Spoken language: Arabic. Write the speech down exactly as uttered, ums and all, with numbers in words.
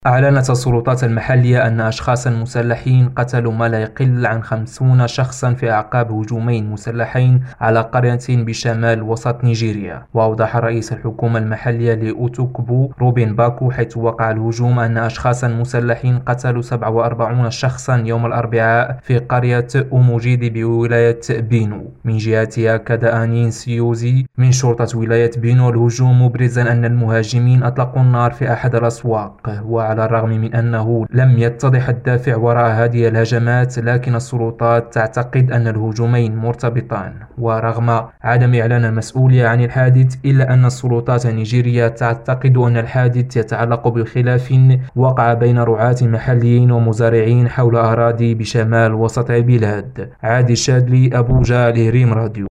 أعلنت السلطات المحلية أن أشخاصا مسلحين قتلوا ما لا يقل عن خمسين شخصا في أعقاب هجومين مسلحين على قرية بشمال وسط نيجيريا. وأوضح رئيس الحكومة المحلية لأوتوكبو روبين باكو حيث وقع الهجوم أن أشخاصا مسلحين قتلوا سبعة وأربعين شخصا يوم الأربعاء في قرية أوموجيدي بولاية بينو. من جهتها أكد أنين سيوزي من شرطة ولاية بينو الهجوم، مبرزا أن المهاجمين أطلقوا النار في أحد الأسواق. وعلى الرغم من أنه لم يتضح الدافع وراء هذه الهجمات، لكن السلطات تعتقد أن الهجومين مرتبطان. ورغم عدم إعلان المسؤولية عن الحادث، إلا أن السلطات النيجيرية تعتقد أن الحادث يتعلق بخلاف وقع بين رعاة محليين ومزارعين حول أراضي بشمال وسط البلاد. عادي الشادلي، أبوجا، الإهريم راديو.